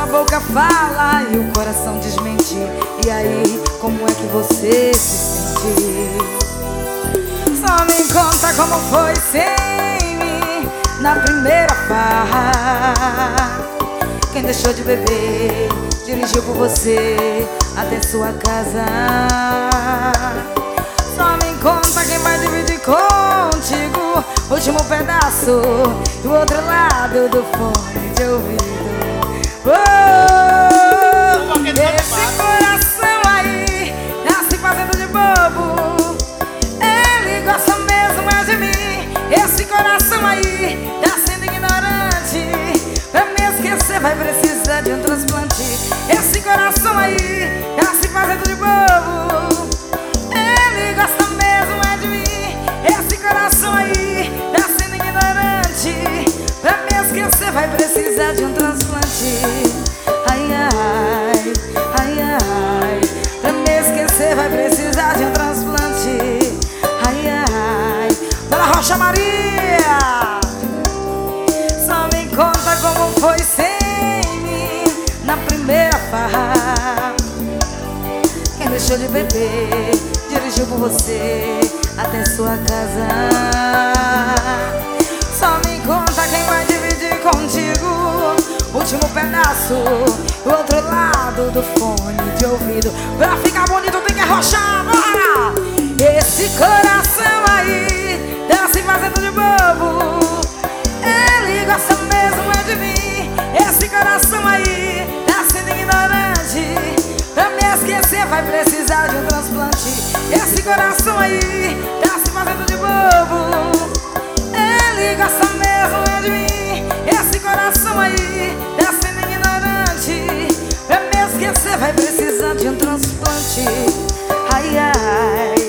boca fala e o coração desmente. E aí, como é que você se sente? Só me conta como foi sem mim na primeira farra. Quem deixou de beber dirigiu por você até sua casa. Só me conta quem vai dividir contigo o último pedaço e o outro lado do fone de ouvido. Esse coração aí tá se fazendo de bobo. Ele gosta mesmo é de mim. Esse coração aí tá sendo ignorante. Pra me esquecer vai precisar de um transplante. Esse coração aí tá se fazendo de bobo. Ele gosta mesmo é de mim. Esse coração aí tá sendo ignorante. Pra me esquecer vai precisar de um transplante. Ai, ai, ai, ai. Pra me esquecer vai precisar de um transplante. Ai, ai. Dona Rocha Maria, só me conta como foi sem mim na primeira farra. Quem deixou de beber dirigiu por você até sua casa. Só me conta quem vai dividir contigo o último pedaço, o outro lado do fone de ouvido. Pra ficar bonito tem que arrochar, bora! Esse coração aí tá se fazendo de bobo. Ele gosta mesmo é de mim. Esse coração aí tá sendo ignorante. Pra me esquecer vai precisar de um transplante. Esse coração aí tá se fazendo de bobo. Ele gosta mesmo é de mim. Esse coração aí tá sendo ignorante. Pra me esquecer vai precisar de um transplante. Ai, ai.